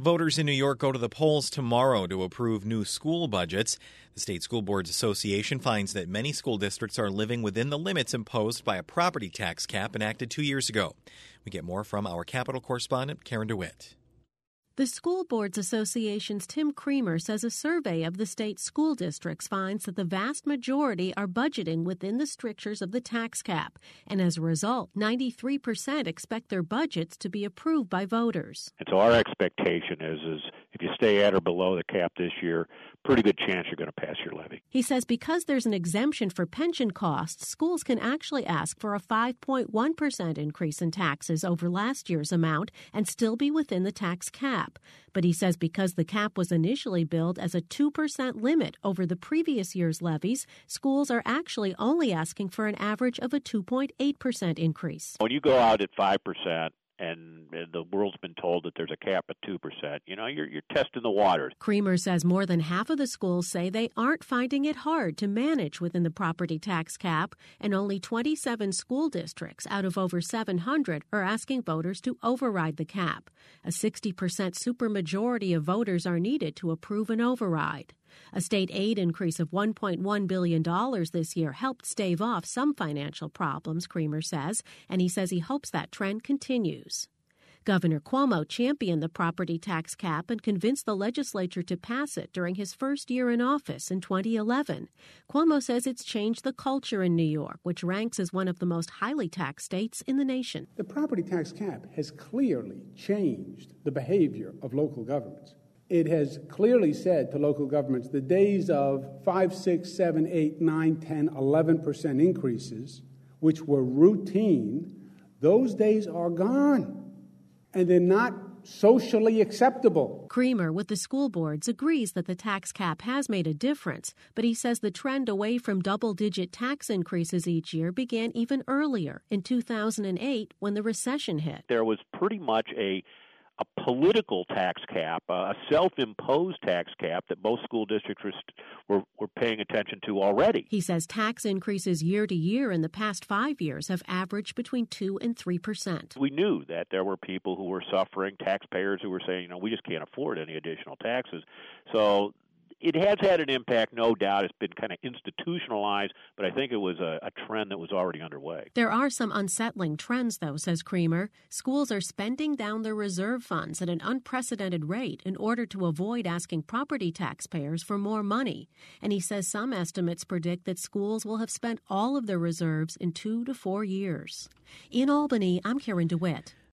Voters in New York go to the polls tomorrow to approve new school budgets. The State School Boards Association finds that many school districts are living within the limits imposed by a property tax cap enacted 2 years ago. We get more from our Capitol correspondent, Karen DeWitt. The School Boards Association's Tim Creamer says a survey of the state school districts finds that the vast majority are budgeting within the strictures of the tax cap. And as a result, 93% expect their budgets to be approved by voters. And so our expectation is if you stay at or below the cap this year, pretty good chance you're going to pass your levy. He says because there's an exemption for pension costs, schools can actually ask for a 5.1% increase in taxes over last year's amount and still be within the tax cap. But he says because the cap was initially billed as a 2% limit over the previous year's levies, schools are actually only asking for an average of a 2.8% increase. When you go out at 5%, and the world's been told that there's a cap at 2%, you're testing the waters. Creamer says more than half of the schools say they aren't finding it hard to manage within the property tax cap, and only 27 school districts out of over 700 are asking voters to override the cap. A 60% supermajority of voters are needed to approve an override. A state aid increase of $1.1 billion this year helped stave off some financial problems, Creamer says, and he says he hopes that trend continues. Governor Cuomo championed the property tax cap and convinced the legislature to pass it during his first year in office in 2011. Cuomo says it's changed the culture in New York, which ranks as one of the most highly taxed states in the nation. The property tax cap has clearly changed the behavior of local governments. It has clearly said to local governments the days of 5, 6, 7, 8, 9, 10, 11% increases, which were routine, those days are gone, and they're not socially acceptable. Creamer with the school boards agrees that the tax cap has made a difference, but he says the trend away from double-digit tax increases each year began even earlier, in 2008, when the recession hit. There was pretty much a political tax cap, a self-imposed tax cap that most school districts were paying attention to already. He says tax increases year to year in the past 5 years have averaged between 2 and 3%. We knew that there were people who were suffering, taxpayers who were saying, we just can't afford any additional taxes. So it has had an impact, no doubt. It's been kind of institutionalized, but I think it was a trend that was already underway. There are some unsettling trends, though, says Creamer. Schools are spending down their reserve funds at an unprecedented rate in order to avoid asking property taxpayers for more money. And he says some estimates predict that schools will have spent all of their reserves in 2 to 4 years. In Albany, I'm Karen DeWitt.